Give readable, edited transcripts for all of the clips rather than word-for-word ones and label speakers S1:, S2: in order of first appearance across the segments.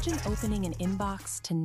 S1: Imagine opening an inbox to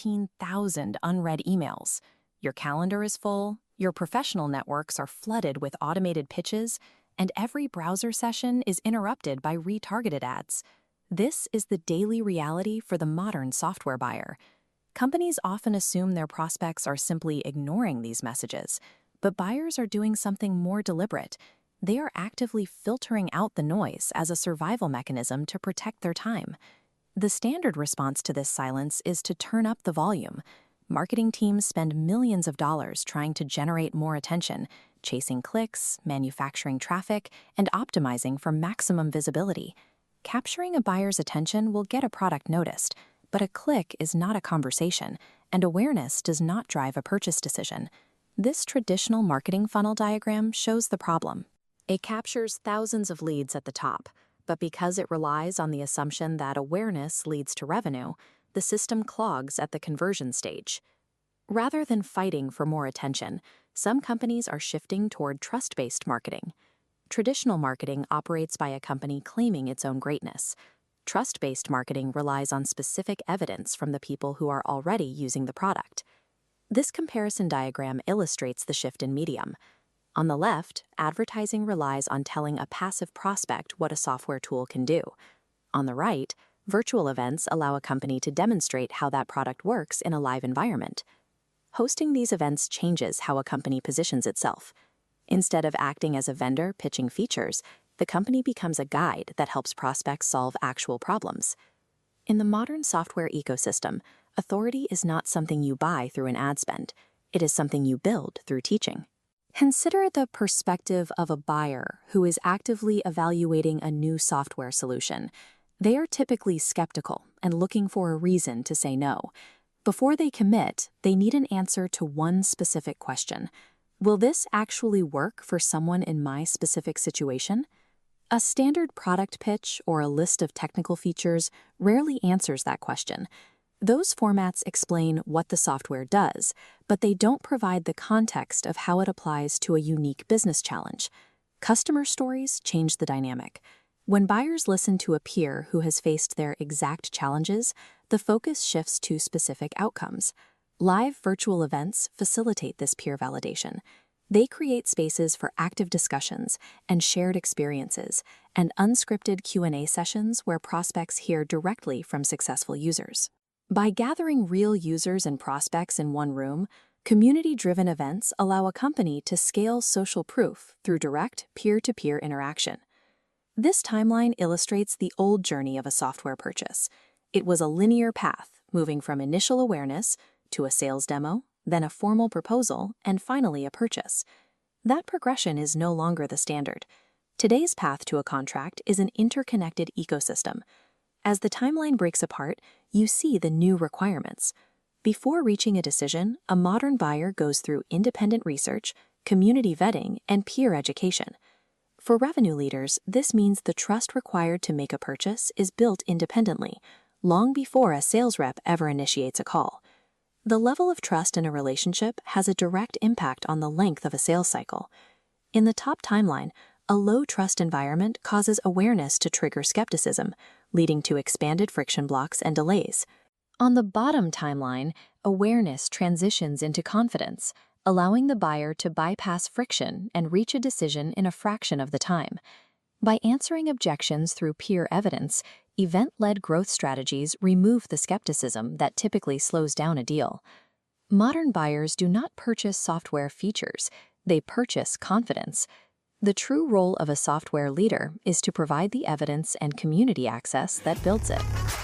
S1: 19,000 unread emails. Your calendar is full, your professional networks are flooded with automated pitches, and every browser session is interrupted by retargeted ads. This is the daily reality for the modern software buyer. Companies often assume their prospects are simply ignoring these messages, but buyers are doing something more deliberate. They are actively filtering out the noise as a survival mechanism to protect their time. The standard response to this silence is to turn up the volume. Marketing teams spend millions of dollars trying to generate more attention, chasing clicks, manufacturing traffic, and optimizing for maximum visibility. Capturing a buyer's attention will get a product noticed, but a click is not a conversation, and awareness does not drive a purchase decision. This traditional marketing funnel diagram shows the problem. It captures thousands of leads at the top, but because it relies on the assumption that awareness leads to revenue, the system clogs at the conversion stage. Rather than fighting for more attention, some companies are shifting toward trust-based marketing. Traditional marketing operates by a company claiming its own greatness. Trust-based marketing relies on specific evidence from the people who are already using the product. This comparison diagram illustrates the shift in medium. On the left, advertising relies on telling a passive prospect what a software tool can do. On the right, virtual events allow a company to demonstrate how that product works in a live environment. Hosting these events changes how a company positions itself. Instead of acting as a vendor pitching features, the company becomes a guide that helps prospects solve actual problems. In the modern software ecosystem, authority is not something you buy through an ad spend. It is something you build through teaching. Consider the perspective of a buyer who is actively evaluating a new software solution. They are typically skeptical and looking for a reason to say no. Before they commit, they need an answer to one specific question. Will this actually work for someone in my specific situation? A standard product pitch or a list of technical features rarely answers that question. Those formats explain what the software does, but they don't provide the context of how it applies to a unique business challenge. Customer stories change the dynamic. When buyers listen to a peer who has faced their exact challenges, the focus shifts to specific outcomes. Live virtual events facilitate this peer validation. They create spaces for active discussions and shared experiences, and unscripted Q&A sessions where prospects hear directly from successful users. By gathering real users and prospects in one room, community-driven events allow a company to scale social proof through direct peer-to-peer interaction. This timeline illustrates the old journey of a software purchase. It was a linear path, moving from initial awareness to a sales demo, then a formal proposal, and finally a purchase. That progression is no longer the standard. Today's path to a contract is an interconnected ecosystem. As the timeline breaks apart, you see the new requirements. Before reaching a decision, a modern buyer goes through independent research, community vetting, and peer education. For revenue leaders, this means the trust required to make a purchase is built independently, long before a sales rep ever initiates a call. The level of trust in a relationship has a direct impact on the length of a sales cycle. In the top timeline, a low-trust environment causes awareness to trigger skepticism, leading to expanded friction blocks and delays. On the bottom timeline, awareness transitions into confidence, allowing the buyer to bypass friction and reach a decision in a fraction of the time. By answering objections through peer evidence, event-led growth strategies remove the skepticism that typically slows down a deal. Modern buyers do not purchase software features, they purchase confidence. The true role of a software leader is to provide the evidence and community access that builds it.